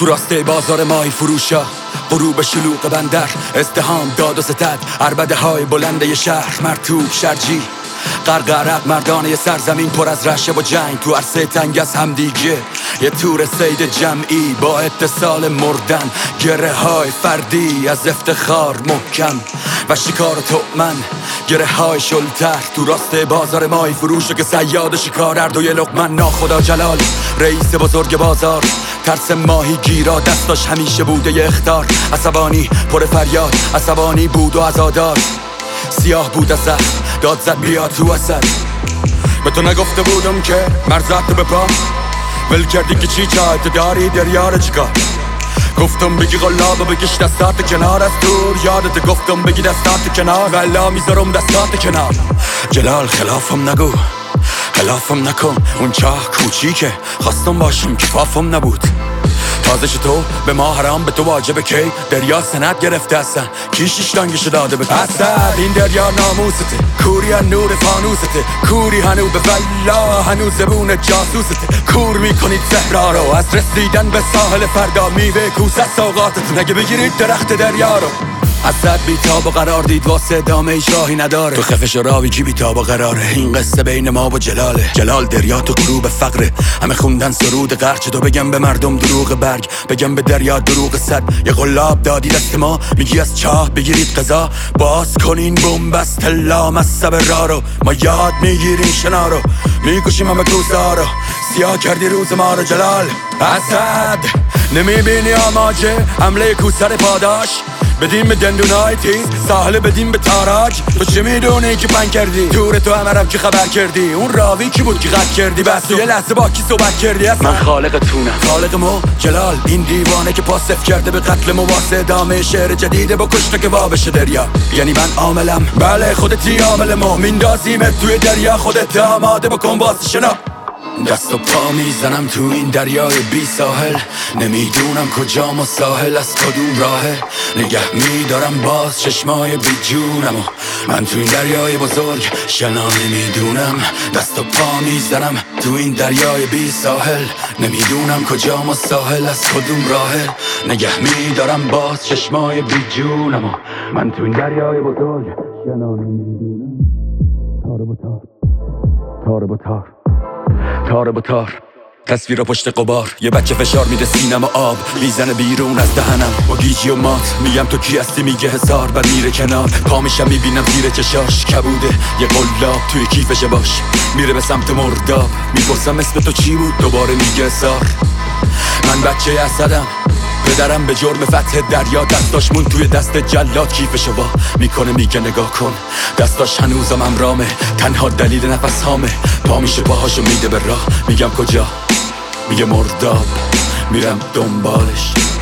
تو راسته بازار ماهی فروشا، غروب شلوغ بندر، ازدحام، داد و ستد، عربده های بلنده ی شهر، مرطوب شرجی، غرق مردانه ی سرزمین پر از رشه و جنگ، تو عرصه تنگ از همدیگه یه تور سید جمعی با اتصال مردن، گره های فردی از افتخار محکم و شکار تؤمن، گره های شلتر تو راسته بازار ماهی فروشا که صیاد شکار اردوی لقمن، ناخدا جلال رئیس بزرگ بازار، ترس ماهی گیرا دستاش همیشه بوده ی اخطار، عصبانی پر فریاد، عصبانی بود و عزادار، سیاه بود از زخم، داد زد بیا تو اصل. به تو نگفته بودم که مرزت به پا ول کردی که چی چایت داری دریار چیکار، گفتم بگی غلاب بگیش دستات کنار از دور، یادت گفتم بگی دستات کنار ولا میذارم دستات کنار. جلال خلافم نگو، خلافم نکن، اون چاه کوچیکه خواستم باشم کفافم نبود، تازه تو به ما حرام به تو واجبه کی دریا سند گرفته هستن کی شیشتانگشو داده به اسد، این دریا ناموسته، کوری نور فانوسته، کوری هنو به ولا هنو زبون جاسوسته، کور میکنید صحرا رو از رسیدن به ساحل فردا، میوه کوس از سوقاتتون اگه بگیرید درخت دریا رو. اسد بیتاب و قرار دید واسه ادامه ایش راهی نداره، تو خفش و راوی کی بیتاب و قراره، این قصه بین ما و جلاله، جلال دریا تو غروب فقره، همه خوندن سرود قرچه، تو بگم به مردم دروغ برگ، بگم به دریا دروغ صد، یه قلاب دادی دست ما میگی از چاه بگیرید قضا، باز کنین بومبست لام از سبرا رو، ما یاد میگیریم شنا رو، میکشیم همه کوسه ها رو، سیاه کردی روز ما رو جلال. اسد نمیبینی آماجه حمله کوسر پاداش، بدیم به دندونای تیز، ساحل بدیم به تاراج، تو چه میدونی که پنگ کردی دور تو همرم که خبر کردی، اون راوی کی بود که قد کردی بس یه لحظه با کی صحبت کردی، من خالق تونم، خالق مو جلال، این دیوانه که پاسف کرده به قتل مو واسه ادامه شعر جدیده با کشته که وابشه دریا، یعنی من عاملم، بله خودتی عامل مو، میندازیمت توی دریا، خودت آماده بکن واسه شنا، دست و پا میزنم تو این دریای بی ساحل، نمیدونم کجام و ساحل از کدوم راهه، نگه میدارم باز چشمای بی جونم و من تو این دریای بزرگ شنا نمیدونم، دست و پا میزنم تو این دریای بی ساحل، نمیدونم کجام و ساحل از کدوم راهه، نگه میدارم باز چشمای بی جونم و من تو این دریای بزرگ شنا نمیدونم. تار با تار، تار با تار، تار با تار، تصویر پشت قبار، یه بچه فشار میده سینم و آب میزنه بیرون از دهنم با گیجی و مات، میگم تو کی هستی میگه حصار، بعد میره کنار، پا میشم میبینم زیر چشاش کبوده یه قلاب توی کیفشه باش، میره به سمت مرداب، میپرسم اسم تو چی بود، دوباره میگه حصار. من بچه اسدم، پدرم به جرم فتح دریا دستاش مون توی دست جلاد، کیفشو وا میکنه میگه نگاه کن، دستاش هنوزم امرامه، تنها دلیل نفس هامه، پا میشه پاهاشو میده به راه، میگم کجا، میگه مرداب، میرم دنبالش.